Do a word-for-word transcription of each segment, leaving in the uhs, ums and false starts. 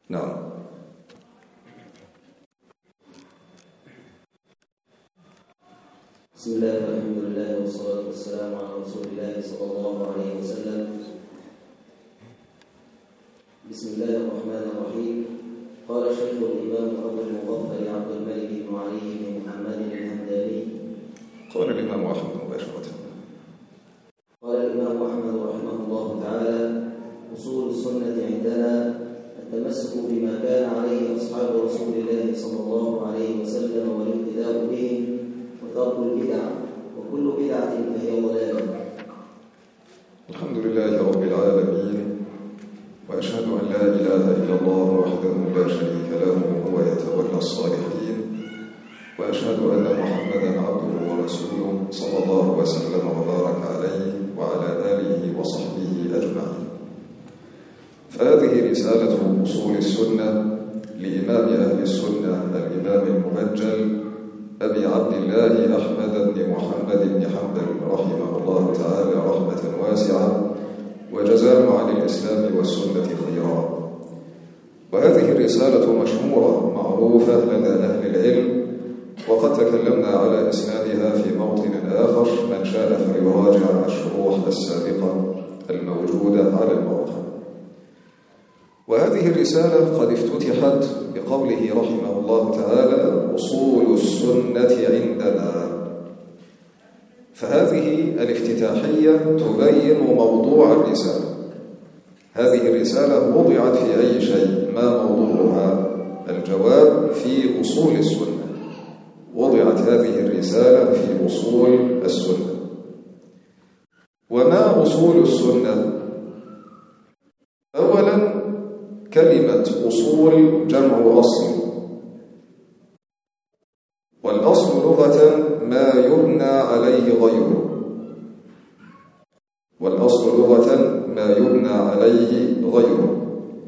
نعم. بسم الله والحمد لله والصلاة والسلام على رسول الله صلى الله عليه وسلم. بسم الله الرحمن الرحيم. قال شيخ الإمام أبو المظفر عبد الملك بن علي بن محمد الهمداني. قال الإمام أحمد مباشرة. قال الإمام أحمد رحمه الله تعالى: أصول السنة عندنا التمسك بما كان عليه أصحاب رسول الله صلى الله عليه وسلم والاقتداء بهم وترك البدع، وكل بدعة فهي ضلالة. الحمد لله رب العالمين، وأشهد أن لا إله إلا الله وحده لا شريك له وهو يتولى الصالحين، وأشهد أن محمدا عبده ورسوله صلى الله وسلم وبارك عليه وعلى آله وصحبه أجمعين. فهذه رسالة أصول السنة لإمام أهل السنة الإمام المبجل أبي عبد الله أحمد بن محمد بن حنبل رحمه الله تعالى رحمة واسعة، وجزاه عن الإسلام والسنة خيرا. وهذه الرسالة مشهورة معروفة لدى أهل العلم، وقد تكلمنا على إسنادها في موطن آخر، من شاء فليراجع الشروح السابقة الموجودة على الموقع. وهذه الرسالة قد افتتحت بقوله رحمه الله تعالى: أصول السنة عندنا. فهذه الافتتاحية تبين موضوع الرسالة. هذه الرسالة وضعت في أي شيء؟ ما موضوعها؟ الجواب: في أصول السنة. وضعت هذه الرسالة في أصول السنة. وما أصول السنة؟ أولا، كلمة أصول جمع أصل، والأصل لغة ما يبنى عليه غيره، والأصل لغة ما يبنى عليه غيره.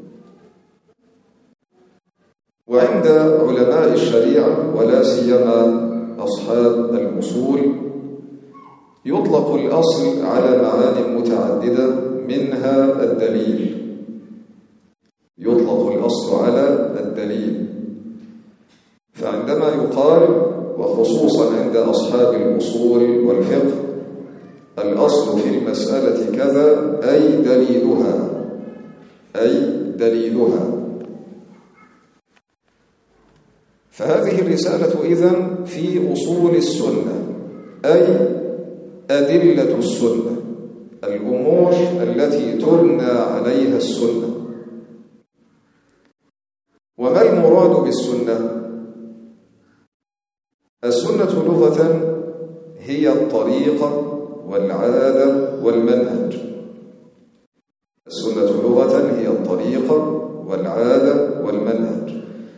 وعند علماء الشريعة ولا سيما أصحاب الأصول يطلق الأصل على معان متعددة، منها الدليل. يطلق الأصل على الدليل. فعندما يقال، وخصوصا عند أصحاب الأصول والفقه، الأصل في المسألة كذا، أي دليلها، أي دليلها. فهذه الرسالة إذن في أصول السنة، أي أدلة السنة، الأمور التي تبنى عليها السنة. وما المراد بالسنة؟ السنة لغة هي الطريقة والعادة والمنهج. السنة لغة هي الطريقة والعادة والمنهج.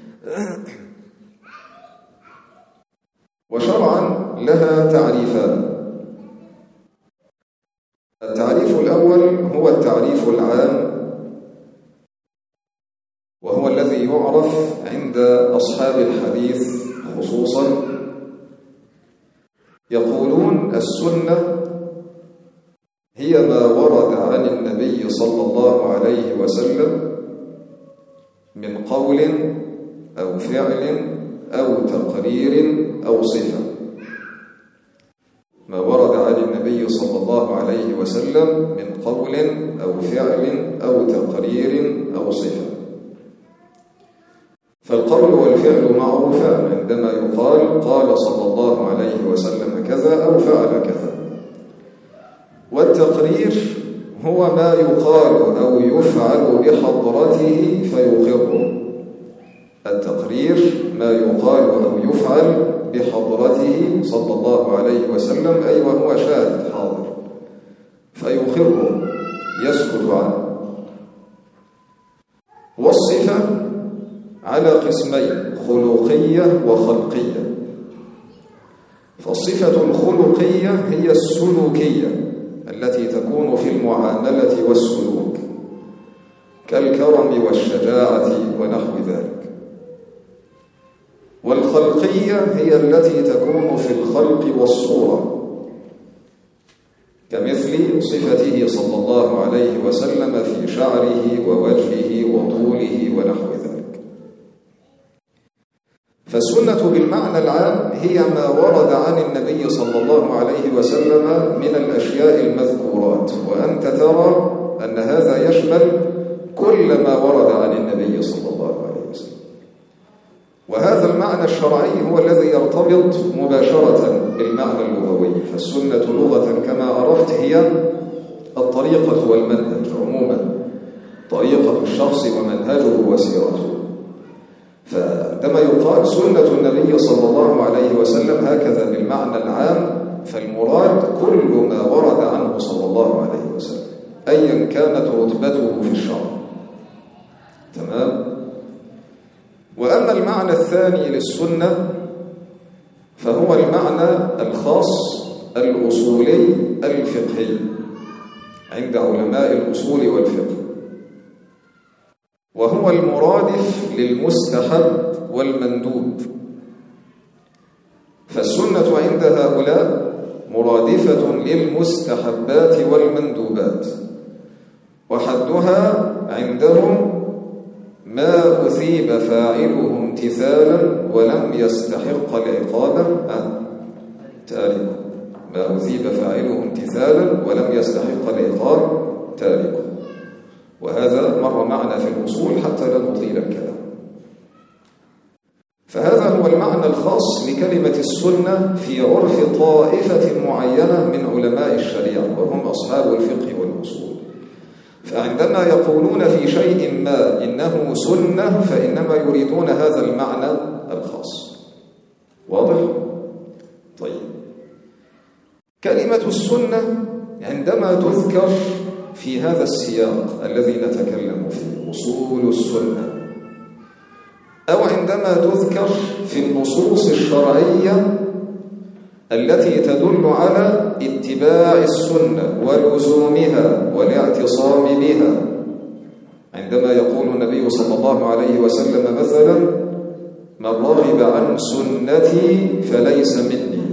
وشرعا لها تعريفان. التعريف الأول هو التعريف العام، وهو الذي يعرف عند أصحاب الحديث خصوصا. يقولون: السنة هي ما ورد عن النبي صلى الله عليه وسلم من قول أو فعل أو تقرير أو صفة. ما ورد عن النبي صلى الله عليه وسلم من قول أو فعل أو تقرير أو صفة. فالقول والفعل معروفان عندما يقال قال صلى الله عليه وسلم كذا أو فعل كذا. والتقرير هو ما يقال أو يفعل بحضرته فيقره. التقرير ما يقال أو يفعل بحضرته صلى الله عليه وسلم، أي وهو شاهد حاضر، فيقره، يسكت عنه. والصفة على قسمين: خلقية وخلقية. فالصفة الخلقية هي السلوكية التي تكون في المعاملة والسلوك، كالكرم والشجاعة ونحو ذلك. والخلقية هي التي تكون في الخلق والصورة، كمثل صفته صلى الله عليه وسلم في شعره ووجهه وطوله ونحو ذلك. فالسنة بالمعنى العام هي ما ورد عن النبي صلى الله عليه وسلم من الأشياء المذكورات، وأنت ترى أن هذا يشمل كل ما ورد عن النبي صلى الله عليه وسلم. وهذا المعنى الشرعي هو الذي يرتبط مباشرة بالمعنى اللغوي. فالسنة لغة كما عرفت هي الطريقة والمنهج عموما، طريقة الشخص ومنهجه وسيرته. فعندما يقال سنة النبي صلى الله عليه وسلم هكذا بالمعنى العام، فالمراد كل ما ورد عنه صلى الله عليه وسلم أيا كانت رتبته في الشرع. تمام؟ وأما المعنى الثاني للسنة فهو المعنى الخاص الأصولي الفقهي عند علماء الأصول والفقه، وهو المرادف للمستحب والمندوب. فالسنة عند هؤلاء مرادفة للمستحبات والمندوبات، وحدها عندهم ما أثيب فاعله امتثالا ولم يستحق العقاب تاركه، ما أثيب فاعله امتثالا ولم يستحق العقاب تاركه. وهذا مر معنا في الأصول حتى لا نطيل الكلام. فهذا هو المعنى الخاص لكلمة السنة في عرف طائفة معينة من علماء الشريعة، وهم أصحاب الفقه والأصول. فعندما يقولون في شيء ما إنه سنة فإنما يريدون هذا المعنى الخاص. واضح؟ طيب، كلمة السنة عندما تذكر في هذا السياق الذي نتكلم فيه أصول السنة، أو عندما تذكر في النصوص الشرعية التي تدل على اتباع السنة ولزومها والاعتصام بها، عندما يقول النبي صلى الله عليه وسلم مثلا من رغب عن سنتي فليس مني.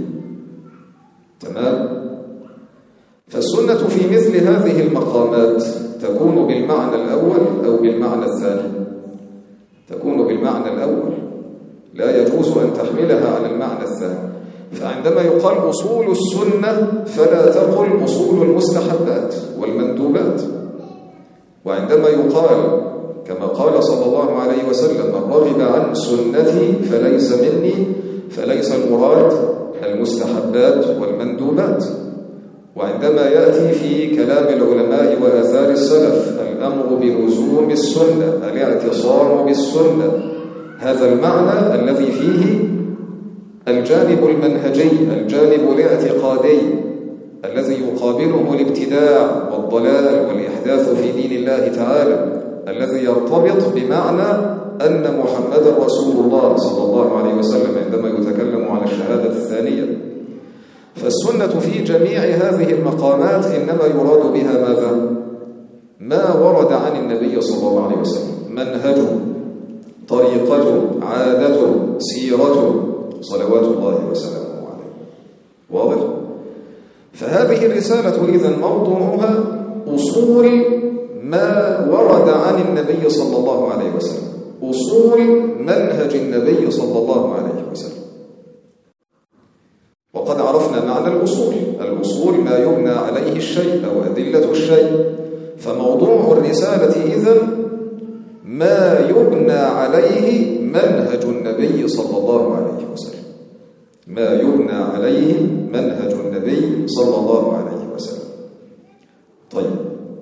تمام؟ فالسنة في مثل هذه المقامات تكون بالمعنى الأول أو بالمعنى الثاني. تكون بالمعنى الأول، لا يجوز أن تحملها على المعنى الثاني. فعندما يقال أصول السنة فلا تقل أصول المستحبات والمندوبات. وعندما يقال كما قال صلى الله عليه وسلم من رغب عن سنتي فليس مني، فليس المراد المستحبات والمندوبات. وعندما يأتي في كلام العلماء وآثار السلف الأمر بلزوم السنة، الاعتصام بالسنة، هذا المعنى الذي فيه الجانب المنهجي، الجانب الاعتقادي الذي يقابله الابتداع والضلال والإحداث في دين الله تعالى، الذي يرتبط بمعنى أن محمد رسول الله صلى الله عليه وسلم عندما يتكلم عن الشهادة الثانية. فالسنة في جميع هذه المقامات إنما يراد بها ماذا؟ ما ورد عن النبي صلى الله عليه وسلم، منهجه، طريقته، عادته، سيرته صلوات الله وسلامه عليه. واضح؟ فهذه الرسالة إذن موضوعها أصول ما ورد عن النبي صلى الله عليه وسلم، أصول منهج النبي صلى الله عليه وسلم. وقد عرفنا معنى الأصول، الأصول ما يبنى عليه الشيء أو أدلة الشيء. فموضوع الرسالة إذن ما يبنى عليه منهج النبي صلى الله عليه وسلم، ما يبنى عليه منهج النبي صلى الله عليه وسلم. طيب،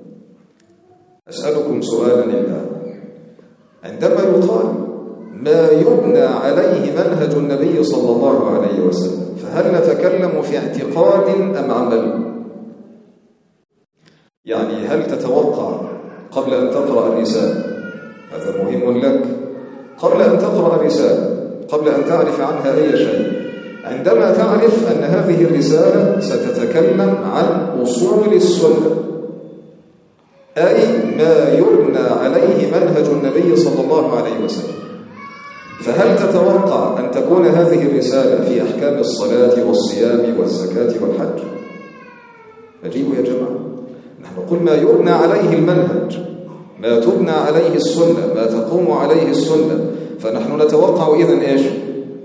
أسألكم سؤالا الآن، عندما يقال ما يبنى عليه منهج النبي صلى الله عليه وسلم، فهل نتكلم في اعتقاد أم عمل؟ يعني هل تتوقع قبل أن تقرأ الرسالة، هذا مهم لك، قبل أن تقرأ الرسالة، قبل أن تعرف عنها أي شيء، عندما تعرف أن هذه الرسالة ستتكلم عن أصول السنة، أي ما يبنى عليه منهج النبي صلى الله عليه وسلم، فهل تتوقع أن تكون هذه الرسالة في أحكام الصلاة والصيام والزكاة والحج؟ أجيبوا يا جماعة. نحن نقول ما يبنى عليه المنهج، ما تبنى عليه السنة، ما تقوم عليه السنة، فنحن نتوقع إذن إيش؟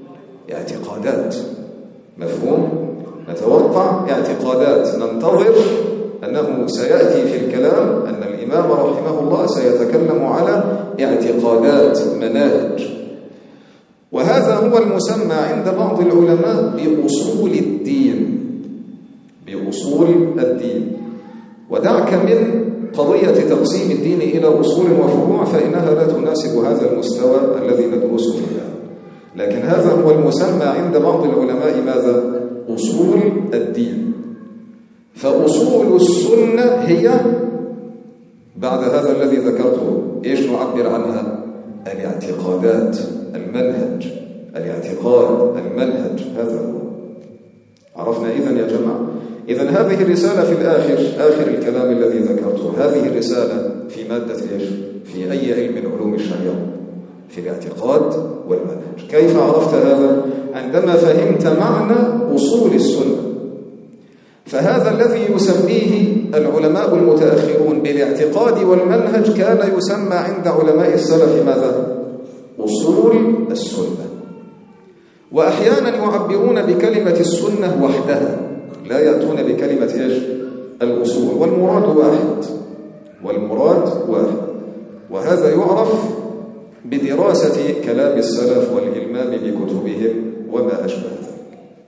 اعتقادات. مفهوم؟ نتوقع اعتقادات، ننتظر أنه سيأتي في الكلام أن الإمام رحمه الله سيتكلم على اعتقادات، مناهج. وهذا هو المسمى عند بعض العلماء بأصول الدين، بأصول الدين. ودعك من قضية تقسيم الدين إلى أصول وفروع، فإنها لا تناسب هذا المستوى الذي ندرسه الآن. لكن هذا هو المسمى عند بعض العلماء ماذا؟ أصول الدين. فأصول السنة هي بعد هذا الذي ذكرته إيش نعبر عنها؟ الاعتقادات، المنهج، الاعتقاد، المنهج. هذا هو. عرفنا إذن يا جماعة؟ إذن هذه الرسالة في الآخر، آخر الكلام الذي ذكرته، هذه الرسالة في مادة إيش؟ في أي علم من علوم الشريعة؟ في الاعتقاد والمنهج. كيف عرفت هذا؟ عندما فهمت معنى أصول السنة. فهذا الذي يسميه العلماء المتأخرون بالاعتقاد والمنهج كان يسمى عند علماء السلف ماذا؟ أصول السنة. وأحيانا يعبرون بكلمة السنة وحدها، لا يأتون بكلمة إيش؟ الأصول. والمراد واحد، والمراد واحد. وهذا يعرف بدراسة كلام السلف والإلمام بكتبهم وما أشبه ذلك.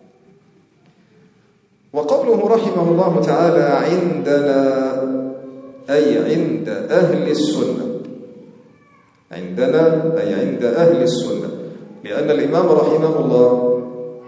وقوله رحمه الله تعالى عندنا، أي عند أهل السنة، عندنا أي عند أهل السنة، لأن الإمام رحمه الله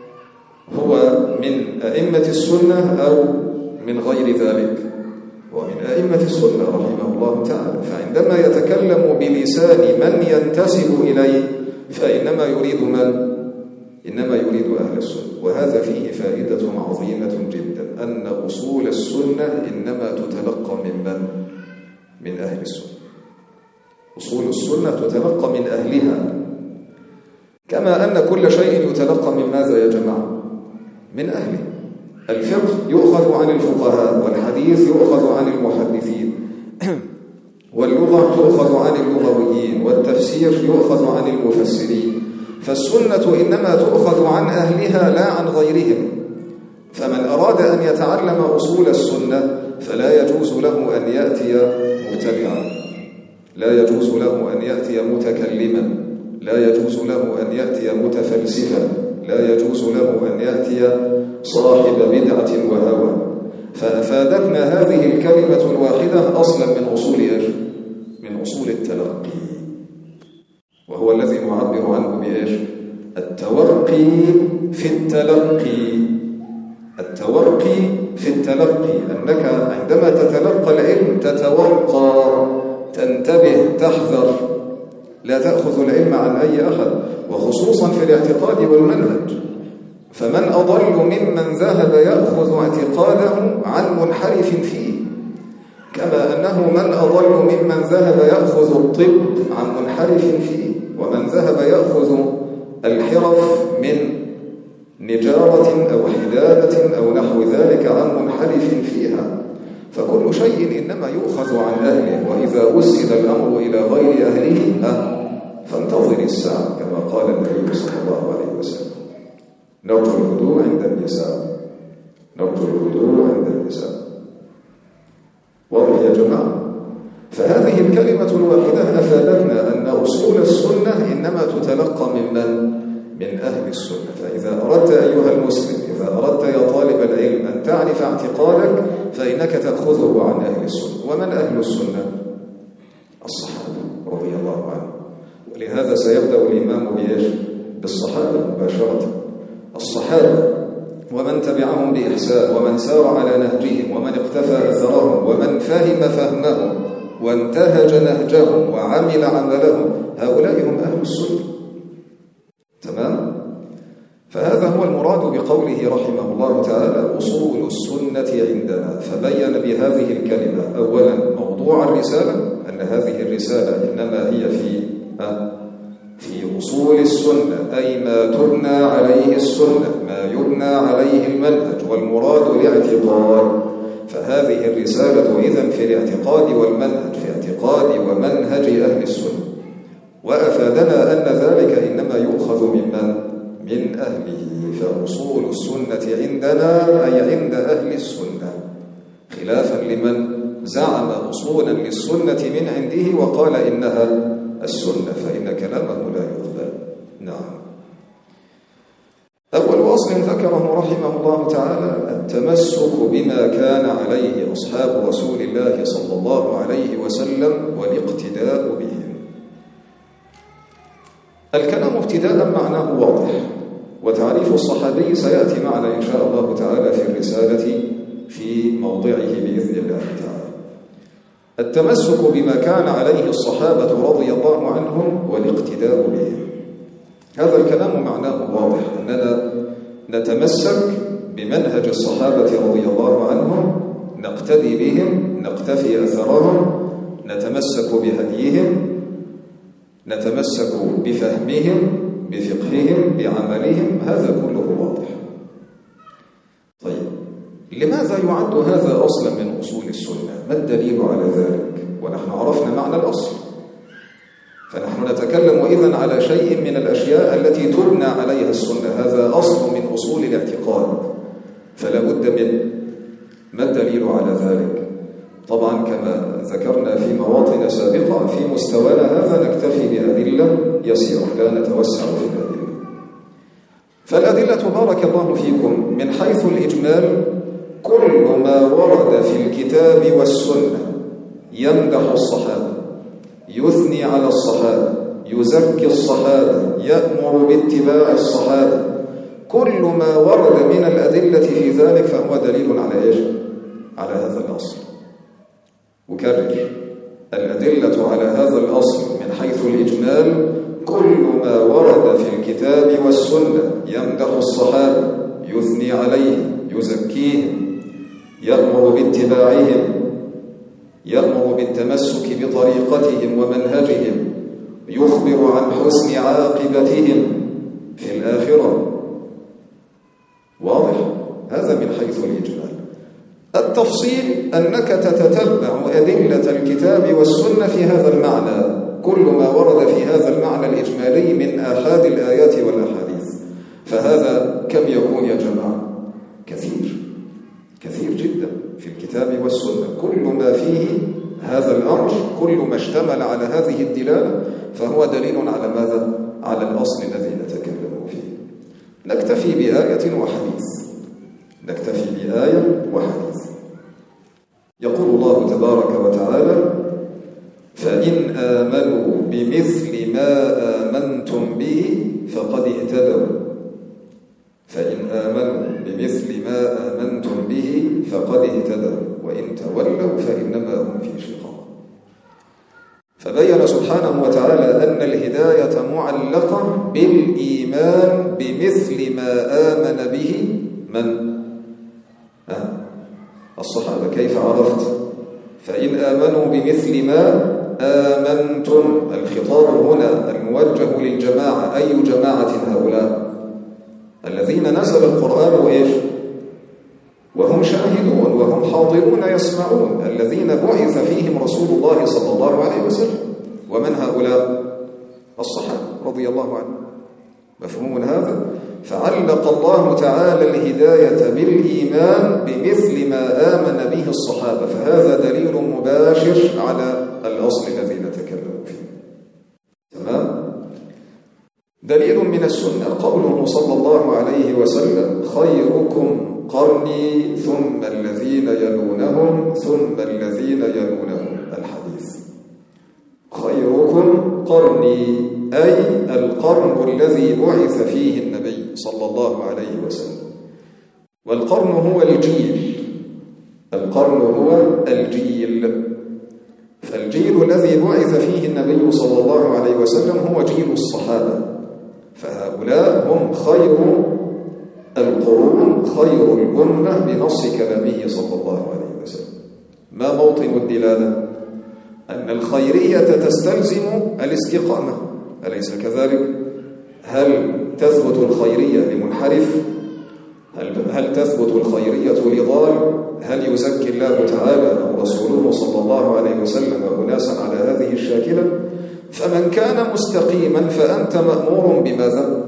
هو من أئمة السنة أو من غير ذلك؟ ومن أئمة السنة رحمه الله تعالى. فعندما يتكلم بلسان من ينتسب إليه فإنما يريد من؟ إنما يريد أهل السنة. وهذا فيه فائدة عظيمة جدا، أن أصول السنة إنما تتلقى من من؟ من أهل السنة. أصول السنة تتلقى من أهلها، كما أن كل شيء يتلقى من ماذا يا جماعة؟ من أهله. الفقه يؤخذ عن الفقهاء، والحديث يؤخذ عن المحدثين، واللغة تؤخذ عن اللغويين، والتفسير يؤخذ عن المفسرين. فالسنة إنما تؤخذ عن أهلها لا عن غيرهم. فمن أراد أن يتعلم أصول السنة فلا يجوز له أن يأتي مبتدعا، لا يجوز له أن يأتي متكلما، لا يجوز له أن يأتي متفلسفا، لا يجوز له أن يأتي صاحب بدعة وهوى. فأفادتنا هذه الكلمة الواحدة أصلا من أصول إيش؟ من أصول التلقي، وهو الذي نعبر عنه بإيش؟ التورقي في التلقي. التورقي في التلقي، أنك عندما تتلقى العلم تتورقى، تنتبه، تحذر، لا تأخذ العلم عن أي أحد، وخصوصا في الاعتقاد والمنهج. فمن أضل ممن ذهب يأخذ اعتقاده عن منحرف فيه، كما أنه من أضل ممن ذهب يأخذ الطب عن منحرف فيه، ومن ذهب يأخذ الحرف من نجارة أو حدادة أو نحو ذلك عن منحرف فيها. فكل شيء إنما يؤخذ عن أهله، وإذا وسد الأمر إلى غير أهله فانتظر الساعة، كما قال النبي صلى الله عليه وسلم. نرجو الهدوء عند النساء، نرجو الهدوء عند النساء. واضح يا جماعة؟ فهذه الكلمة الواحدة أفادتنا أن أصول السنة إنما تتلقى من من؟ من أهل السنة. فإذا أردت أيها المسلم، إذا أردت يا طالب العلم أن تعرف اعتقادك فإنك تأخذه عن أهل السنة. ومن أهل السنة؟ الصحابة رضي الله عنهم. ولهذا سيبدأ الإمام بإيش؟ بالصحابة مباشرة. الصحابة ومن تبعهم بإحسان، ومن سار على نهجهم، ومن اقتفى أثرهم، ومن فهم فهمهم وانتهج نهجهم وعمل عملهم، هؤلاء هم أهل السنة. تمام؟ فهذا هو المراد بقوله رحمه الله تعالى أصول السنة عندنا. فبين بهذه الكلمة أولا موضوع الرسالة، أن هذه الرسالة إنما هي في في أصول السنة، أي ما تبنى عليه السنة، ما يبنى عليه المنهج، والمراد الاعتقاد. فهذه الرسالة إذن في الاعتقاد والمنهج، في اعتقاد ومنهج أهل السنة. وأفادنا أن ذلك إنما يؤخذ ممن؟ من أهله. فأصول السنة عندنا أي عند أهل السنة، خلافا لمن زعم أصولا للسنة من عنده وقال إنها السنة، فإن كلامه لا يقبل. نعم. أول أصل ذكره رحمه الله تعالى التمسك بما كان عليه أصحاب رسول الله صلى الله عليه وسلم والاقتداء بهم. الكلام ابتداء معناه واضح، وتعريف الصحابي سيأتي معنا إن شاء الله تعالى في الرسالة في موضعه بإذن الله تعالى. التمسك بما كان عليه الصحابة رضي الله عنهم والاقتداء بهم، هذا الكلام معناه واضح، أننا نتمسك بمنهج الصحابة رضي الله عنهم، نقتدي بهم، نقتفي أثرهم، نتمسك بهديهم، نتمسك بفهمهم، بفقههم، بعملهم، هذا كله واضح. طيب، لماذا يعد هذا أصلا من أصول السنة؟ ما الدليل على ذلك؟ ونحن عرفنا معنى الأصل، فنحن نتكلم إذن على شيء من الأشياء التي تبنى عليها السنة، هذا أصل من أصول الاعتقاد، فلا بد من ما الدليل على ذلك؟ طبعا كما ذكرنا في مواطن سابقة، في مستوانا هذا نكتفي بأدلة يسيرة، لا نتوسع في الأدلة. فالأدلة بارك الله فيكم من حيث الإجمال كل ما ورد في الكتاب والسنة يمدح الصحابة، يثني على الصحابة، يزكي الصحابة، يأمر باتباع الصحابة، كل ما ورد من الأدلة في ذلك فهو دليل على إيش؟ على هذا الأصل. أكرر، الأدلة على هذا الأصل من حيث الإجمال كل ما ورد في الكتاب والسنة يمدح الصحابة، يثني عليهم، يزكيهم، يأمر باتباعهم، يأمر بالتمسك بطريقتهم ومنهجهم، يخبر عن حسن عاقبتهم في الآخرة. واضح؟ هذا من حيث الإجمال. التفصيل أنك تتتبع أدلة الكتاب والسنة في هذا المعنى، كل ما ورد في هذا المعنى الإجمالي من آحاد الآيات والأحاديث، فهذا كم يكون يا جماعة؟ كثير كثير جدا في الكتاب والسنة، كل ما فيه هذا الأمر، كل ما اشتمل على هذه الدلالة فهو دليل على ماذا؟ على الأصل الذي نتكلم فيه. نكتفي بآية وحديث، نكتفي بآية وحديث. يقول الله تبارك وتعالى: فإن آمنوا بمثل ما آمنتم به فقد اهتدوا فإن آمنوا بمثل ما آمنتم به فقد اهتدوا وإن تولوا فإنما هم في شقاق. فبين سبحانه وتعالى أن الهداية معلقة بالإيمان بمثل ما آمن به من؟ آه. الصحابة. كيف عرفت؟ فإن آمنوا بمثل ما آمنتم، الخطاب هنا الموجه للجماعة. أي جماعة هؤلاء؟ الذين نزل القرآن وإيش؟ وهم شاهدون وهم حاضرون يسمعون، الذين بعث فيهم رسول الله صلى الله عليه وسلم. ومن هؤلاء؟ الصحابة رضي الله عنهم. مفهوم هذا؟ فعلق الله تعالى الهداية بالإيمان بمثل ما آمن به الصحابة، فهذا دليل مباشر على الأصل الذي نتكلم فيه. تمام؟ دليل من السنة قوله صلى الله عليه وسلم: خيركم قرني ثم الذين يلونهم ثم الذين يلونهم. الحديث خيركم قرني، أي القرن الذي بعث فيه النبي صلى الله عليه وسلم. والقرن هو الجيل، القرن هو الجيل، فالجيل الذي بعث فيه النبي صلى الله عليه وسلم هو جيل الصحابة، فهؤلاء هم خير القرون، خير الأمة بنص كلامه صلى الله عليه وسلم. ما موطن الدلالة؟ أن الخيرية تستلزم الاستقامة، أليس كذلك؟ هل تثبت الخيرية لمنحرف؟ هل, هل تثبت الخيرية لضال؟ هل يزكي الله تعالى أو رسوله صلى الله عليه وسلم أناسا على هذه الشاكلة؟ فمن كان مستقيما فأنت مأمور بماذا؟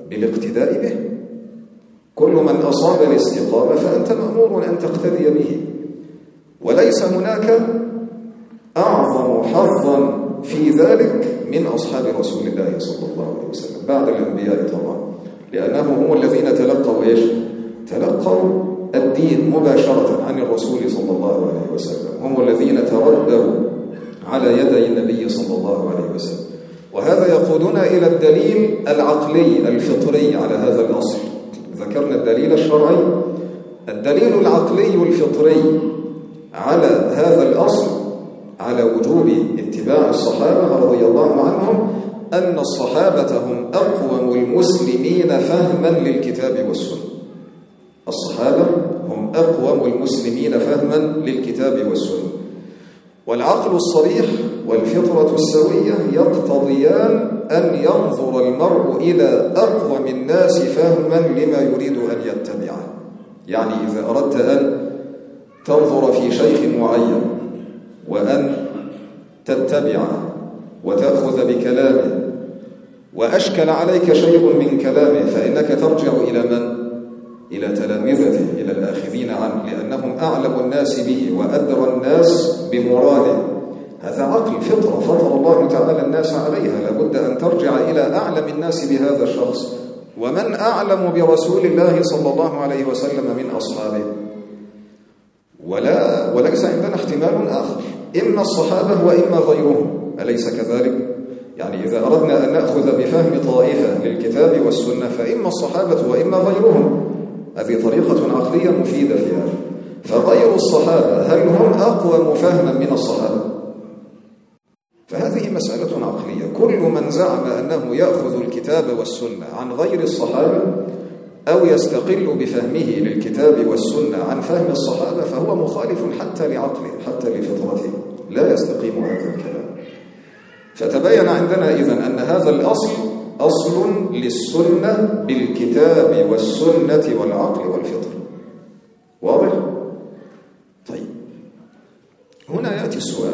بالاقتداء به. كل من أصاب الاستقامة فأنت مأمور أن تقتدي به، وليس هناك أعظم حظا في ذلك من أصحاب رسول الله صلى الله عليه وسلم بعد الأنبياء طبعا، لأنهم هم الذين تلقوا إيش؟ تلقوا الدين مباشرة عن الرسول صلى الله عليه وسلم، هم الذين تردوا على يدي النبي صلى الله عليه وسلم. وهذا يقودنا إلى الدليل العقلي الفطري على هذا الأصل. ذكرنا الدليل الشرعي، الدليل العقلي الفطري على هذا الأصل، على وجوب اتباع الصحابة رضي الله عنهم، أن الصحابة هم أقوم المسلمين فهما للكتاب والسنة. الصحابة هم أقوم المسلمين فهما للكتاب والسنة، والعقل الصريح والفطرة السوية يقتضيان أن ينظر المرء إلى أقوم الناس فهما لما يريد أن يتبعه. يعني إذا أردت أن تنظر في شيخ معين وأن تتبعه وتأخذ بكلامه وأشكل عليك شيء من كلامه، فإنك ترجع إلى من؟ إلى تلامذته، إلى الآخذين عنه، لأنهم أعلم الناس به وأدرى الناس بمراده. هذا عقل فطرة فطر الله تعالى الناس عليها، لابد أن ترجع إلى أعلم الناس بهذا الشخص. ومن أعلم برسول الله صلى الله عليه وسلم من أصحابه؟ ولا وليس عندنا احتمال آخر، إما الصحابة وإما غيرهم، أليس كذلك؟ يعني إذا أردنا أن نأخذ بفهم طائفة للكتاب والسنة فإما الصحابة وإما غيرهم. هذه طريقة عقلية مفيدة في هذا. فغير الصحابة هل هم أقوم فهما من الصحابة؟ فهذه مسألة عقلية. كل من زعم أنه يأخذ الكتاب والسنة عن غير الصحابة أو يستقل بفهمه للكتاب والسنة عن فهم الصحابة فهو مخالف حتى لعقله، حتى لفطرته، لا يستقيم هذا الكلام. فتبين عندنا إذن أن هذا الأصل أصل للسنة بالكتاب والسنة والعقل والفطر. واضح؟ طيب، هنا يأتي السؤال: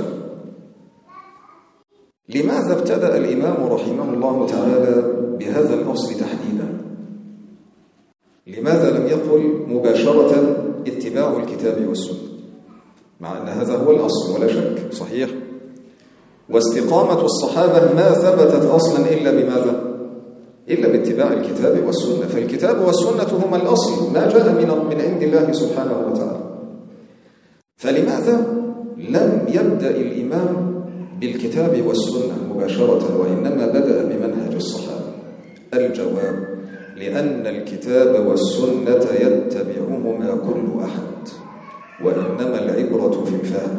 لماذا ابتدأ الإمام رحمه الله تعالى بهذا الأصل تحديدا؟ لماذا لم يقل مباشرة اتباع الكتاب والسنة، مع أن هذا هو الأصل ولا شك؟ صحيح. واستقامة الصحابة ما ثبتت أصلا إلا بماذا؟ إلا باتباع الكتاب والسنة. فالكتاب والسنة هما الأصل، ما جاء من من عند الله سبحانه وتعالى. فلماذا لم يبدأ الإمام بالكتاب والسنة مباشرة وإنما بدأ بمنهج الصحابة؟ الجواب: لأن الكتاب والسنة يتبعهما كل أحد، وإنما العبرة في الفهم،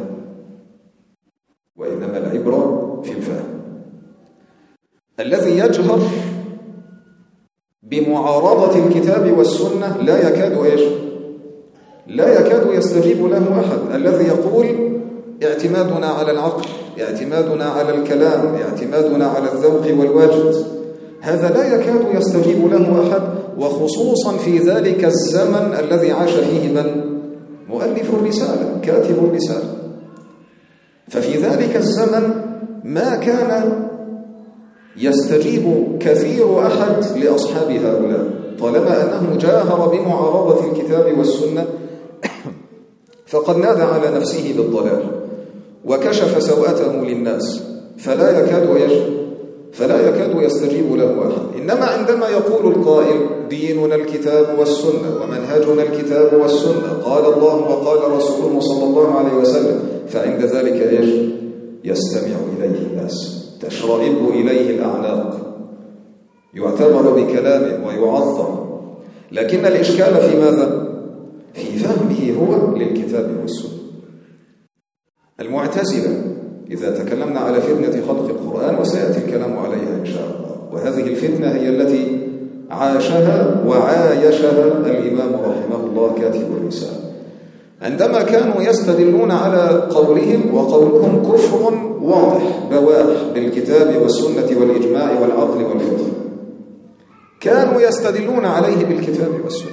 وإنما العبرة في الفهم. الذي يجهر بمعارضة الكتاب والسنة لا يكاد إيش؟ لا يكاد يستجيب له أحد. الذي يقول اعتمادنا على العقل، اعتمادنا على الكلام، اعتمادنا على الذوق والوجد، هذا لا يكاد يستجيب له أحد، وخصوصا في ذلك الزمن الذي عاش فيه من؟ مؤلف الرسالة، كاتب الرسالة. ففي ذلك الزمن ما كان يستجيب كثير أحد لأصحاب هؤلاء، طالما أنه جاهر بمعارضة الكتاب والسنة فقد نادى على نفسه بالضلال وكشف سوءته للناس، فلا يكاد فلا يكاد يستجيب له أحد. إنما عندما يقول القائل ديننا الكتاب والسنة ومنهجنا الكتاب والسنة، قال الله وقال رسوله صلى الله عليه وسلم، فعند ذلك إيش؟ يستمع إليه الناس، تشرئب إليه الأعناق، يعتبر بكلامه ويعظم. لكن الإشكال في ماذا؟ في فهمه هو للكتاب والسنة. المعتزلة إذا تكلمنا على فتنة خلق القرآن، وسيأتي الكلام عليها إن شاء الله، وهذه الفتنة هي التي عاشها وعايشها الإمام رحمه الله كاتب الرسالة، عندما كانوا يستدلون على قولهم، وقولهم كفر واضح بواح بالكتاب والسنة والإجماع والعقل والفطر، كانوا يستدلون عليه بالكتاب والسنة،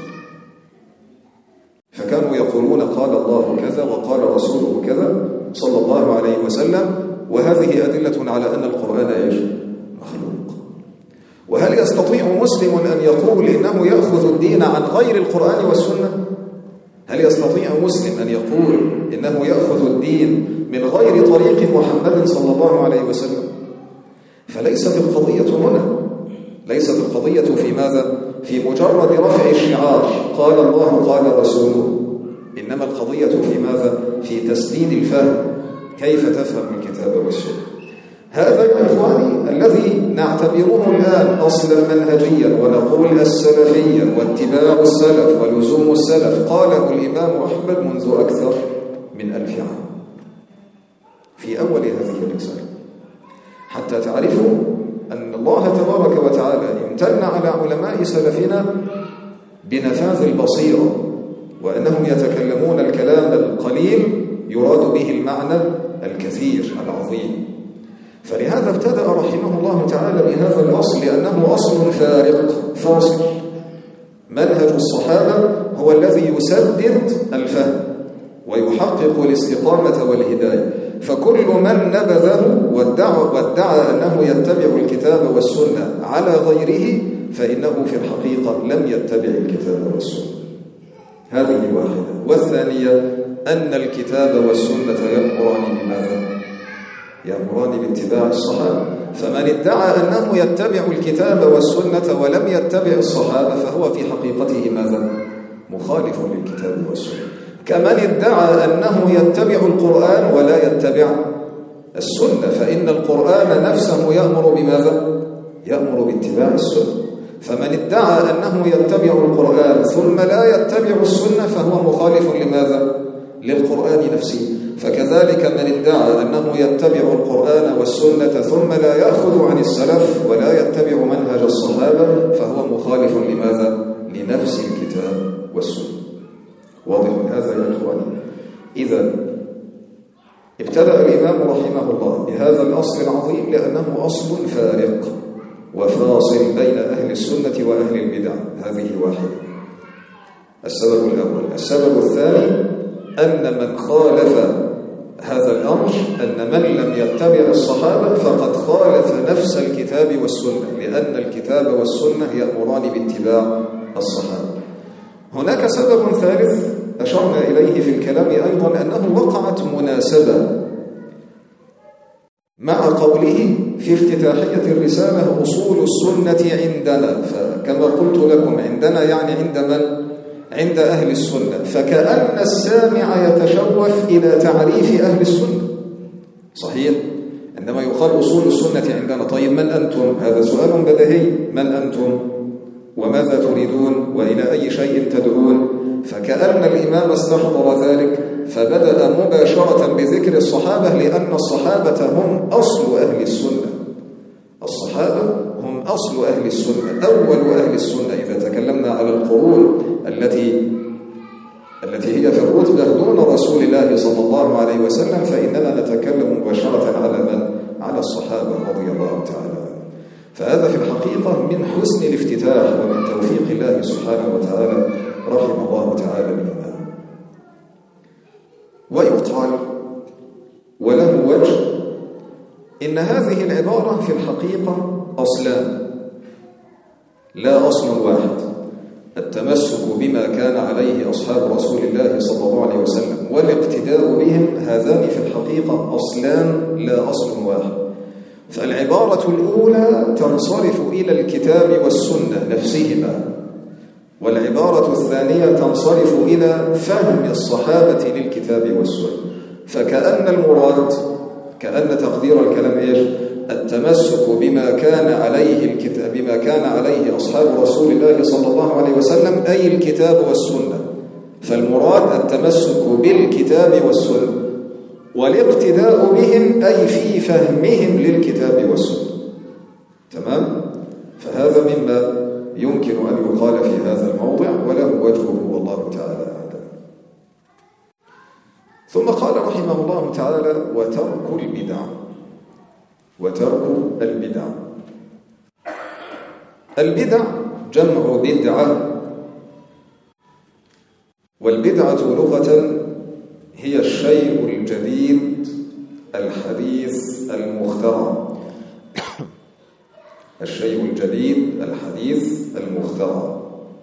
فكانوا يقولون قال الله كذا وقال رسوله كذا صلى الله عليه وسلم، وهذه أدلة على أن القرآن إيش؟ مخلوق. وهل يستطيع مسلم أن يقول إنه يأخذ الدين عن غير القرآن والسنة؟ هل يستطيع مسلم أن يقول إنه يأخذ الدين من غير طريق محمد صلى الله عليه وسلم؟ فليست القضية هنا، ليست القضية في ماذا؟ في مجرد رفع الشعار قال الله قال رسوله، إنما القضية في ماذا؟ في تسديد الفهم، كيف تفهم الكتاب والسنة. هذا يا إخواني الذي نعتبره الآن أصلا منهجيا، ونقول السلفية واتباع السلف ولزوم السلف قاله الإمام أحمد منذ أكثر من ألف عام في أول هذه الرسالة، حتى تعرفوا أن الله تبارك وتعالى امتن على علماء سلفنا بنفاذ البصيرة، وأنهم يتكلمون الكلام القليل يراد به المعنى الكثير العظيم. فلهذا ابتدأ رحمه الله تعالى بهذا الأصل، لأنه أصل فارق فاصل. منهج الصحابة هو الذي يسدد الفهم ويحقق الاستقامة والهداية، فكل من نبذه وادعى, وادعى أنه يتبع الكتاب والسنة على غيره فإنه في الحقيقة لم يتبع الكتاب والسنة. هذه واحدة. والثانية أن الكتاب والسنة يأمران بماذا؟ يأمران باتباع الصحابة، فمن ادعى أنه يتبع الكتاب والسنة ولم يتبع الصحابة فهو في حقيقته ماذا؟ مخالف للكتاب والسنة. كمن ادعى أنه يتبع القرآن ولا يتبع السنة، فإن القرآن نفسه يأمر بماذا؟ يأمر باتباع السنة. فمن ادعى أنه يتبع القرآن ثم لا يتبع السنة فهو مخالف لماذا؟ للقرآن نفسه. فكذلك من ادعى أنه يتبع القرآن والسنة ثم لا يأخذ عن السلف ولا يتبع منهج الصحابة فهو مخالف لماذا؟ لنفس الكتاب والسنة. واضح هذا يا إخواني؟ إذا ابتدأ الإمام رحمه الله بهذا الأصل العظيم لأنه أصل فارق وفاصل بين أهل السنة وأهل البدع. هذه واحدة، السبب الأول. السبب الثاني أن من خالف هذا الأمر، أن من لم يتبع الصحابة فقد خالف نفس الكتاب والسنة، لأن الكتاب والسنة يأمران باتباع الصحابة. هناك سبب ثالث أشرنا إليه في الكلام أيضا، أنه وقعت مناسبة مع قوله في افتتاحية الرسالة أصول السنة عندنا، فكما قلت لكم عندنا يعني عند من؟ عند أهل السنة، فكأن السامع يتشوف إلى تعريف أهل السنة. صحيح؟ عندما يقال أصول السنة عندنا، طيب من أنتم؟ هذا سؤال بديهي، من أنتم؟ وماذا تريدون؟ وإلى أي شيء تدعون؟ فكأن الإمام استحضر ذلك فبدأ مباشرة بذكر الصحابة، لأن الصحابة هم أصل أهل السنة. الصحابة هم أصل أهل السنة، أول أهل السنة. إذا تكلمنا على القرون التي التي هي في الرتبة دون رسول الله صلى الله عليه وسلم، فإننا نتكلم مباشرة على من؟ على الصحابة رضي الله تعالى. فهذا في الحقيقة من حسن الافتتاح ومن توفيق الله سبحانه وتعالى رحمه الله تعالى بنا. ويقال وله وجه إن هذه العبارة في الحقيقة أصلان لا أصل واحد. التمسك بما كان عليه أصحاب رسول الله صلى الله عليه وسلم والاقتداء بهم، هذان في الحقيقة أصلان لا أصل واحد. فالعبارة الأولى تنصرف إلى الكتاب والسنة نفسهما، والعبارة الثانية تنصرف إلى فهم الصحابة للكتاب والسنة. فكأن المراد، كأن تقدير الكلام إيش؟ التمسك بما كان عليه الكتاب، بما كان عليه أصحاب رسول الله صلى الله عليه وسلم، أي الكتاب والسنة. فالمراد التمسك بالكتاب والسنة، والاقتداء بهم أي في فهمهم للكتاب والسنة. تمام؟ فهذا مما يمكن أن يقال في هذا الموضع، وله وجهه والله تعالى أعلم. ثم قال رحمه الله تعالى: وترك البدع. وترك البدع. البدع جمع بدعة، والبدعة لغة هي الشيء الجديد الحديث المخترع. الشيء الجديد الحديث المخترع.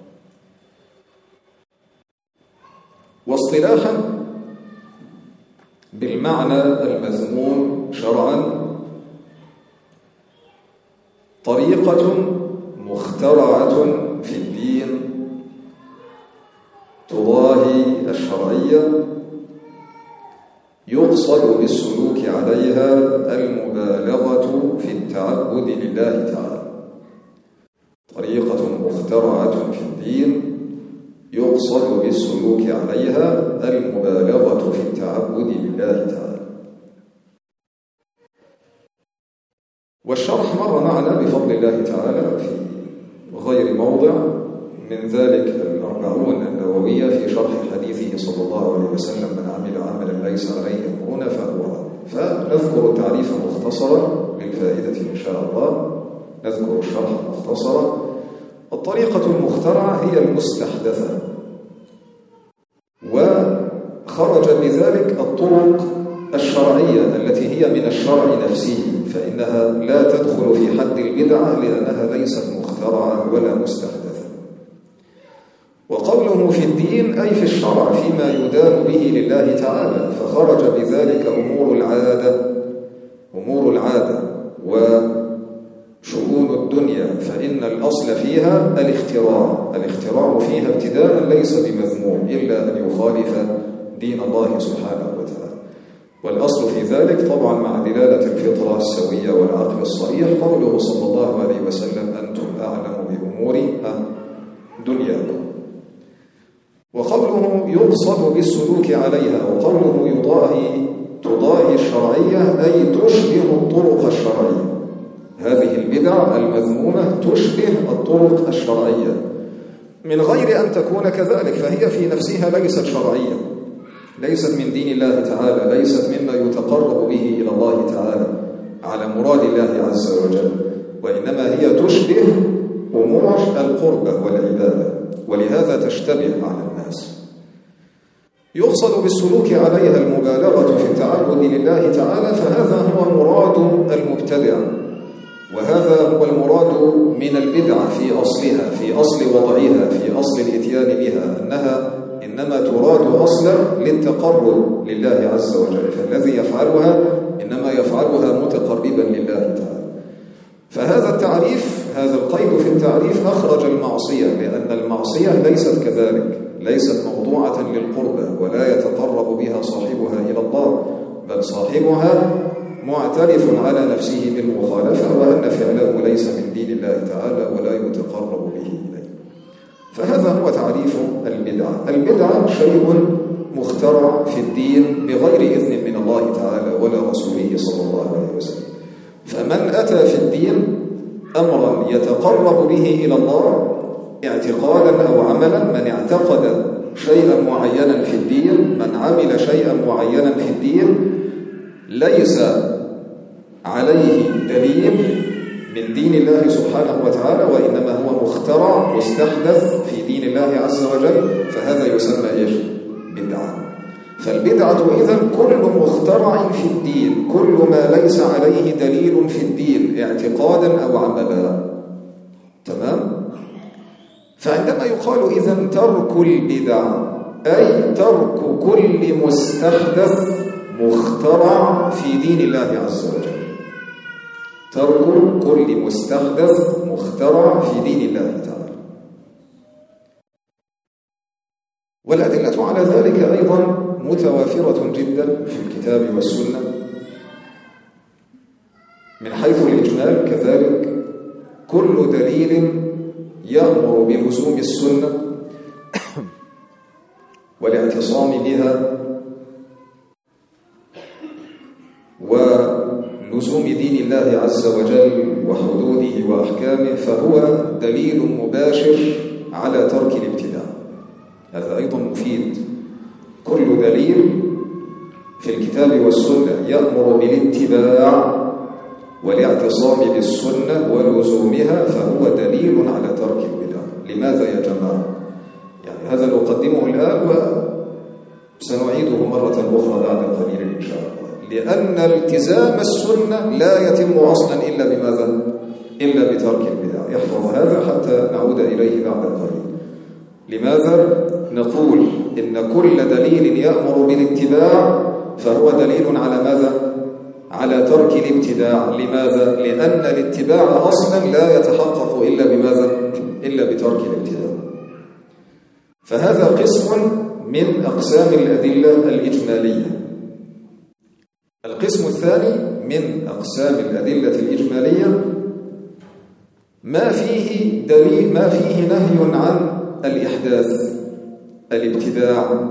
واصطلاحا بالمعنى المذموم شرعا طريقة مخترعة في الدين تضاهي الشرعية يقصد بالسلوك عليها المبالغة في التعبد لله تعالى. طريقة مخترعة في الدين يقصد بالسلوك عليها المبالغة في التعبد لله تعالى. والشرح مر معنا بفضل الله تعالى في غير موضع، من ذلك الأربعون النووية في شرح حديثه صلى الله عليه وسلم: من عمل عملا ليس عليه أمرنا فهو رد. فنذكر التعريف مختصرا للفائدة إن شاء الله، نذكر الشرح مختصرا. الطريقة المخترعة هي المستحدثة، وخرج بذلك الطرق الشرعية التي هي من الشرع نفسه، فإنها لا تدخل في حد البدعة لأنها ليست مخترعة ولا مستحدثة. وقوله في الدين أي في الشرع فيما يدان به لله تعالى، فخرج بذلك أمور العادة أمور العادة وشؤون الدنيا، فإن الأصل فيها الاختراع الاختراع فيها ابتداء ليس بمذموم إلا أن يخالف دين الله سبحانه وتعالى. والأصل في ذلك طبعا مع دلالة الفطرة السوية والعقل الصريح قوله صلى الله عليه وسلم: أنتم أعلم بأمور دنياكم. وقوله يقصد بالسلوك عليها، وقوله يضاهي تضاهي الشرعية أي تشبه الطرق الشرعية. هذه البدع المذمومة تشبه الطرق الشرعية من غير أن تكون كذلك، فهي في نفسها ليست شرعية، ليست من دين الله تعالى، ليست مما يتقرب به إلى الله تعالى على مراد الله عز وجل، وإنما هي تشبه أمور القربة والعبادة، ولهذا تشتبه على الناس. يقصد بالسلوك عليها المبالغة في التعبد لله تعالى، فهذا هو مراد المبتدع، وهذا هو المراد من البدعة في أصلها، في أصل وضعها، في أصل الإتيان بها، أنها إنما تراد أصلا للتقرب لله عز وجل، فالذي يفعلها إنما يفعلها متقربا لله تعالى. فهذا التعريف، هذا القيد في التعريف أخرج المعصية، لأن المعصية ليست كذلك، ليست موضوعة للقربة ولا يتقرب بها صاحبها إلى الله، بل صاحبها معترف على نفسه بالمخالفة وأن فعله ليس من دين الله تعالى ولا يتقرب به إليه. فهذا هو تعريف البدعة. البدعة شيء مخترع في الدين بغير إذن من الله تعالى ولا رسوله صلى الله عليه وسلم. فمن أتى في الدين أمرا يتقرب به إلى الله اعتقادا أو عملا، من اعتقد شيئا معينا في الدين، من عمل شيئا معينا في الدين ليس عليه دليل من دين الله سبحانه وتعالى، وإنما هو مخترع مستحدث في دين الله عز وجل، فهذا يسمى إيش؟ بدعة. فالبدعة إذن كل مخترع في الدين، كل ما ليس عليه دليل في الدين اعتقادا أو عملا. تمام؟ فعندما يقال إذن ترك البدع أي ترك كل مستحدث مخترع في دين الله عز وجل، ترك كل مستحدث مخترع في دين الله تعالى. والأدلة على ذلك أيضا متوافرة جدا في الكتاب والسنة من حيث الإجمال، كذلك كل دليل يأمر بلزوم السنة والاعتصام بها ولزوم دين الله عز وجل وحدوده وأحكامه، فهو دليل مباشر على ترك الابتداع. هذا أيضا مفيد. كل دليل في الكتاب والسنة يأمر بالاتباع والاعتصام بالسنة ولزومها فهو دليل على ترك البدع. لماذا يا جماعة؟ يعني هذا نقدمه الآن وسنعيده مرة أخرى بعد قليل إن شاء الله. لأن التزام السنة لا يتم أصلا إلا بماذا؟ إلا بترك البدع. يحفظ هذا حتى نعود إليه بعد قليل. لماذا نقول إن كل دليل يأمر بالاتباع فهو دليل على ماذا؟ على ترك الابتداع. لماذا؟ لأن الاتباع أصلا لا يتحقق إلا بماذا؟ إلا بترك الابتداع. فهذا قسم من أقسام الأدلة الإجمالية. القسم الثاني من أقسام الأدلة الإجمالية ما فيه دليل ما فيه نهي عن الإحداث، الابتداع،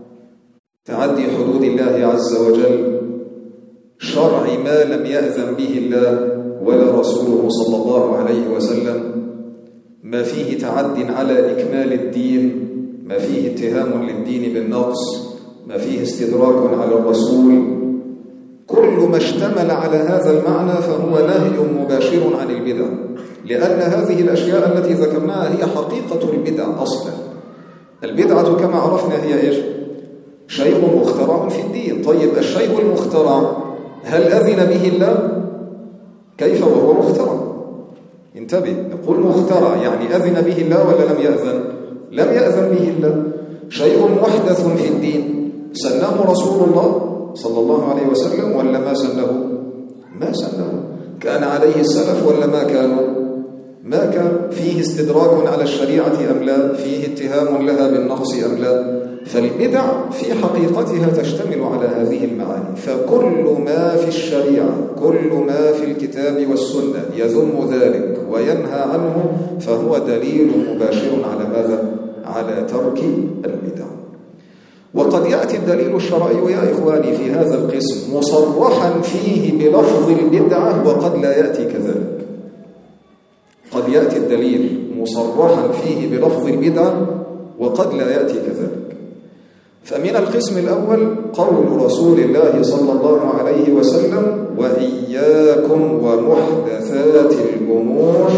تعدي حدود الله عز وجل، شرع ما لم يأذن به الله ولا رسوله صلى الله عليه وسلم، ما فيه تعد على إكمال الدين، ما فيه اتهام للدين بالنقص، ما فيه استدراك على الرسول. كل ما اشتمل على هذا المعنى فهو نهي مباشر عن البدع، لأن هذه الأشياء التي ذكرناها هي حقيقة البدع أصلا. البدعة كما عرفنا هي إيش؟ شيء مخترع في الدين. طيب الشيء المخترع هل أذن به الله؟ كيف وهو مخترع؟ انتبه، نقول مخترع يعني أذن به الله ولا لم يأذن؟ لم يأذن به الله. شيء محدث في الدين سنه رسول الله صلى الله عليه وسلم ولا ما سنه؟ ما سنه. كان عليه السلف ولا ما كانوا؟ ما كان. فيه استدراك على الشريعة أم لا؟ فيه اتهام لها بالنقص أم لا؟ فالبدع في حقيقتها تشتمل على هذه المعاني. فكل ما في الشريعة، كل ما في الكتاب والسنة يذم ذلك وينهى عنه فهو دليل مباشر على ماذا؟ على ترك البدع. وقد يأتي الدليل الشرعي يا إخواني في هذا القسم مصرحا فيه بلفظ البدعة وقد لا يأتي كذلك. قد يأتي الدليل مصرحا فيه بلفظ البدعة وقد لا يأتي كذلك. فمن القسم الأول قول رسول الله صلى الله عليه وسلم: وإياكم ومحدثات الأمور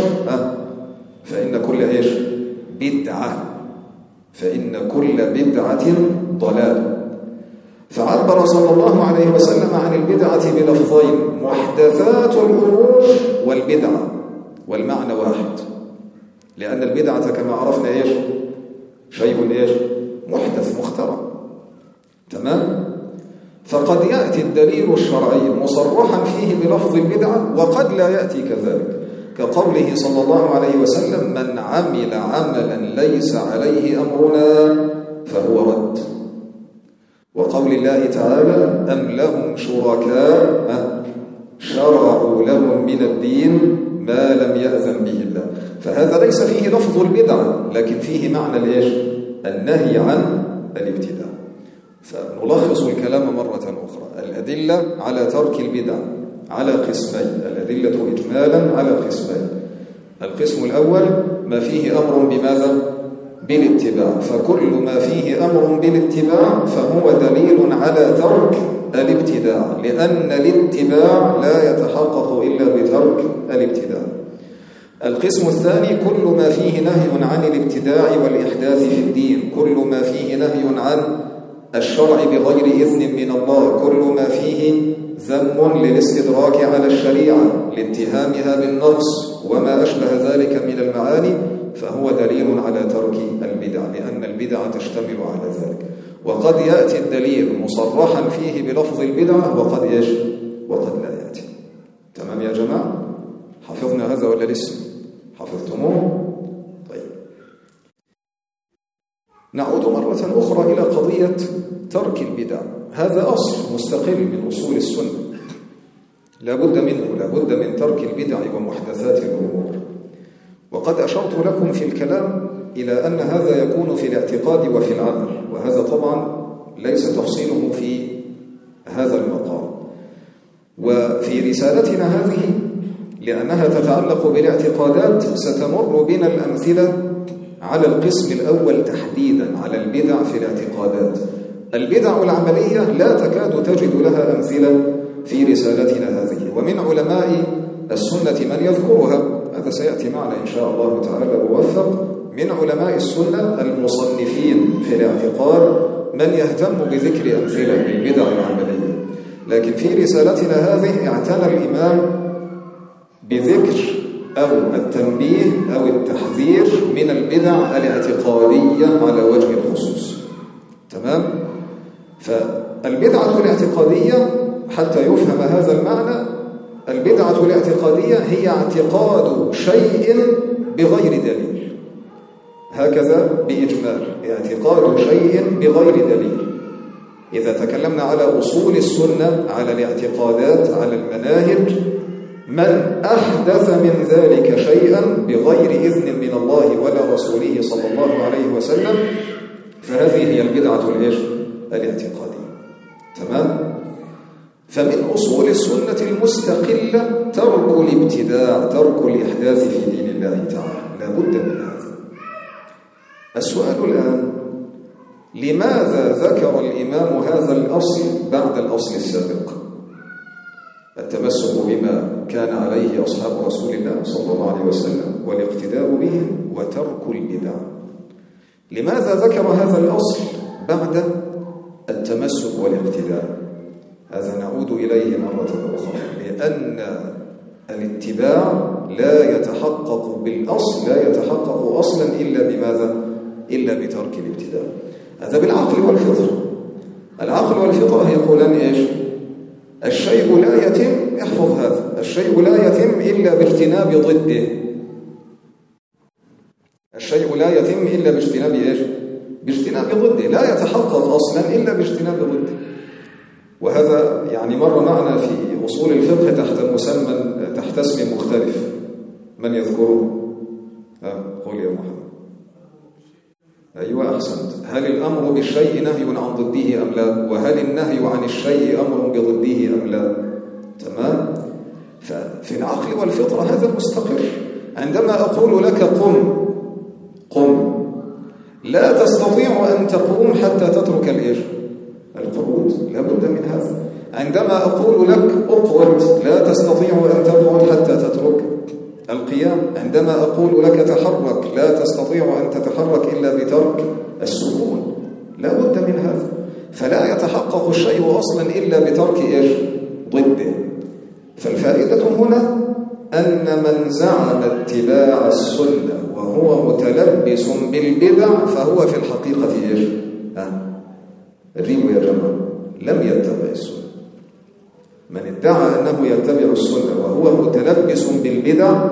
فإن كل إيش؟ بدعة، فإن كل بدعة ضلال. فعبر صلى الله عليه وسلم عن البدعة بلفظين: محدثات الأمور والبدعة، والمعنى واحد، لأن البدعة كما عرفنا إيش؟ شيء إيش؟ محدث مخترع. تمام؟ فقد يأتي الدليل الشرعي مصرحا فيه بلفظ البدعة وقد لا يأتي كذلك، كقوله صلى الله عليه وسلم: من عمل عملا ليس عليه أمرنا فهو رد. وقول الله تعالى: أم لهم شركاء شرعوا لهم من الدين ما لم يأذن به الله. فهذا ليس فيه لفظ البدعة لكن فيه معنى الإيش؟ النهي عن الابتداع. فنلخص الكلام مرة أخرى: الأدلة على ترك البدع على قسمين، الأدلة إجمالا على قسمين. القسم الأول ما فيه أمر بماذا؟ بالاتباع. فكل ما فيه أمر بالاتباع فهو دليل على ترك الابتداع، لأن الاتباع لا يتحقق إلا بترك الابتداع. القسم الثاني كل ما فيه نهي عن الابتداع والإحداث في الدين، كل ما فيه نهي عن الشرع بغير إذن من الله، كل ما فيه ذم للاستدراك على الشريعة لاتهامها بالنقص وما أشبه ذلك من المعاني، فهو دليل على ترك البدع، لأن البدع تشتمل على ذلك. وقد يأتي الدليل مصرحا فيه بلفظ البدعة وقد إيش؟ وقد لا يأتي. تمام يا جماعة؟ حفظنا هذا ولا لسه؟ حفظتموه؟ طيب، نعود مرة أخرى إلى قضية ترك البدع. هذا أصل مستقل من أصول السنة لا بد منه، لا بد من ترك البدع ومحدثات الأمور. وقد أشرت لكم في الكلام إلى أن هذا يكون في الاعتقاد وفي العمل، وهذا طبعا ليس تفصيله في هذا المقام. وفي رسالتنا هذه لأنها تتعلق بالاعتقادات ستمر بنا الأمثلة على القسم الأول تحديدا، على البدع في الاعتقادات. البدع العملية لا تكاد تجد لها أمثلة في رسالتنا هذه، ومن علماء السنة من يذكرها، هذا سيأتي معنا إن شاء الله تعالى موفق. من علماء السنة المصنفين في الاعتقاد من يهتم بذكر أمثلة بالبدع العملية، لكن في رسالتنا هذه اعتنى الإمام بذكر أو التنبيه أو التحذير من البدع الاعتقادية على وجه الخصوص. تمام؟ فالبدعة الاعتقادية حتى يفهم هذا المعنى، البدعة الاعتقادية هي اعتقاد شيء بغير دليل، هكذا بإجمال، اعتقاد شيء بغير دليل. إذا تكلمنا على أصول السنة، على الاعتقادات، على المناهج، من أحدث من ذلك شيئا بغير إذن من الله ولا رسوله صلى الله عليه وسلم فهذه هي البدعة الاعتقادية. تمام؟ فمن أصول السنة المستقلة ترك الابتداع، ترك الإحداث في دين الله تعالى، لا بد من هذا. السؤال الآن: لماذا ذكر الإمام هذا الأصل بعد الأصل السابق؟ التمسك بما كان عليه أصحاب رسول الله صلى الله عليه وسلم والاقتداء بهم وترك البدع. لماذا ذكر هذا الأصل بعد التمسك والاقتداء؟ هذا نعود إليه مرة أخرى، لأن الاتباع لا يتحقق بالأصل، لا يتحقق أصلا إلا بماذا؟ إلا بترك الابتداع. هذا بالعقل والفطرة. العقل والفطرة يقولان إيش؟ الشيء لا يتم، احفظ هذا، الشيء لا يتم إلا باجتناب ضده. الشيء لا يتم إلا باجتناب إيش؟ باجتناب ضده، لا يتحقق أصلا إلا باجتناب ضده. وهذا يعني مر معنا في أصول الفقه تحت مسمى، تحت اسم مختلف. من يذكره؟ ها قول يا محمد. أيوة أحسنت. هل الأمر بالشيء نهي عن ضده أم لا؟ وهل النهي عن الشيء أمر بضده أم لا؟ تمام؟ ففي العقل والفطرة هذا مستقر. عندما أقول لك قم قم، لا تستطيع أن تقوم حتى تترك الإيش؟ القعود، لا بد من هذا. عندما أقول لك اقعد، لا تستطيع أن تقعد حتى تترك القيام. عندما أقول لك تحرك، لا تستطيع أن تتحرك إلا بترك السكون، لا بد من هذا. فلا يتحقق الشيء أصلا إلا بترك إيش؟ ضده. فالفائدة هنا أن من زعم اتباع السنة وهو متلبس بالبدع فهو في الحقيقة إيش؟ أه؟ الريم يا جماعة، لم يتبع السنة. من ادعى أنه يتبع السنة وهو متلبس بالبدع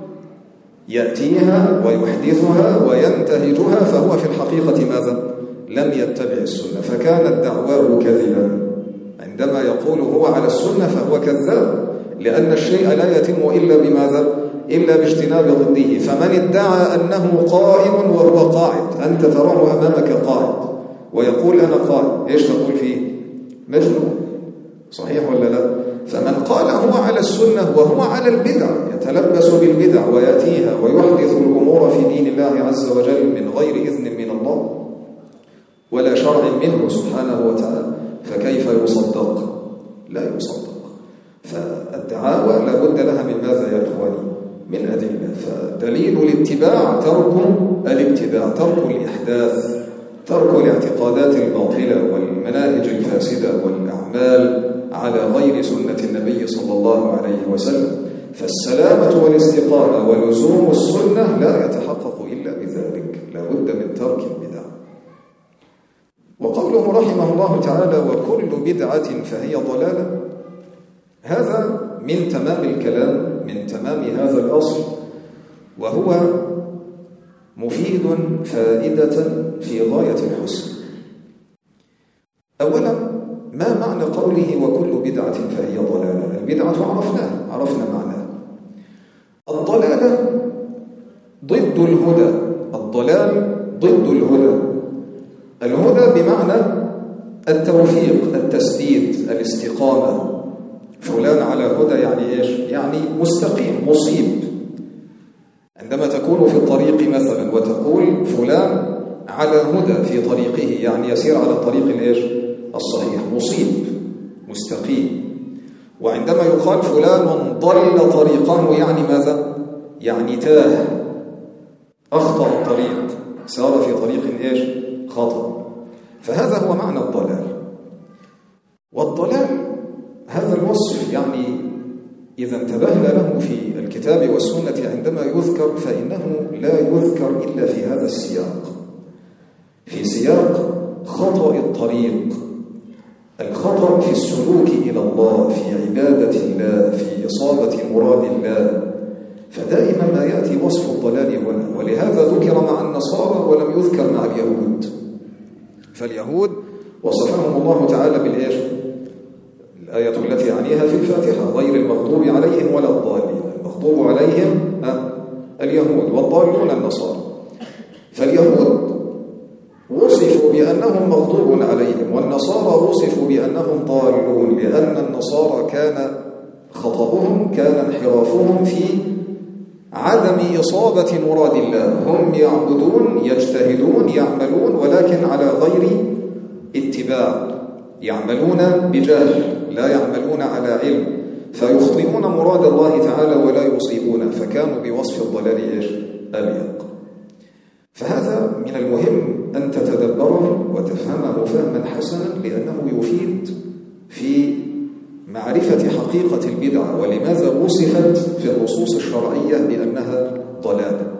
يأتيها ويحدثها وينتهجها فهو في الحقيقة ماذا؟ لم يتبع السنة، فكانت دعواه كذبا. عندما يقول هو على السنة فهو كذاب، لأن الشيء لا يتم إلا بماذا؟ إلا باجتناب ضده. فمن ادعى أنه قائم وهو قاعد، أنت تراه أمامك قاعد ويقول أنا قائم، إيش تقول فيه؟ مجنون، صحيح ولا لا؟ فمن قال هو على السنة وهو على البدع، يتلبس بالبدع ويأتيها ويحدث الأمور في دين الله عز وجل من غير إذن من الله ولا شرع منه سبحانه وتعالى، فكيف يصدق؟ لا يصدق. فالدعاوى لا بد لها من ماذا يا إخواني؟ من أدلة. فدليل الاتباع ترك الابتداع، ترك الإحداث، ترك الاعتقادات الباطلة والمناهج الفاسدة والأعمال على غير سنة النبي صلى الله عليه وسلم. فالسلامة والاستقامة ولزوم السنة لا يتحقق إلا بذلك، لا بد من ترك البدع. وقوله رحمه الله تعالى وكل بدعة فهي ضلالة، هذا من تمام الكلام، من تمام هذا الأصل، وهو مفيد فائدة في غاية الحسن. أولا، ما معنى قوله وكل بدعة فهي ضلالة؟ البدعة عرفناها، عرفنا معناها. الضلالة ضد الهدى، الضلال ضد الهدى. الهدى بمعنى التوفيق، التسديد، الاستقامة. فلان على هدى يعني إيش؟ يعني مستقيم، مصيب. عندما تكون في الطريق مثلا وتقول فلان على هدى في طريقه، يعني يسير على الطريق الإيش؟ الصحيح، مصيب، مستقيم. وعندما يقال فلان ضل طريقه يعني ماذا؟ يعني تاه، أخطأ الطريق، سار في طريق إيش؟ خطأ. فهذا هو معنى الضلال. والضلال هذا الوصف يعني إذا انتبهنا له في الكتاب الكتاب والسنة عندما يذكر فإنه لا يذكر إلا في هذا السياق، في سياق خطأ الطريق، الخطأ في السلوك إلى الله، في عبادة الله، في إصابة مراد الله، فدائما ما يأتي وصف الضلال هنا. ولهذا ذكر مع النصارى ولم يذكر مع اليهود. فاليهود وصفهم الله تعالى بالإيش؟ الآية التي يعنيها في الفاتحة: غير المغضوب عليهم ولا الضالين. المغضوب عليهم اليهود والضالون النصارى. فاليهود وصفوا بأنهم مغضوب عليهم، والنصارى وصفوا بأنهم ضالون، لأن النصارى كان خطأهم، كان انحرافهم في عدم إصابة مراد الله. هم يعبدون، يجتهدون، يعملون، ولكن على غير اتباع، يعملون بجهل، لا يعملون على علم، فيخطئون مراد الله تعالى ولا يصيبون، فكانوا بوصف الضلال إيش؟ أليق. فهذا من المهم أن تتدبره وتفهمه فهما حسنا، لأنه يفيد في معرفة حقيقة البدعة ولماذا وصفت في النصوص الشرعية بأنها ضلالة.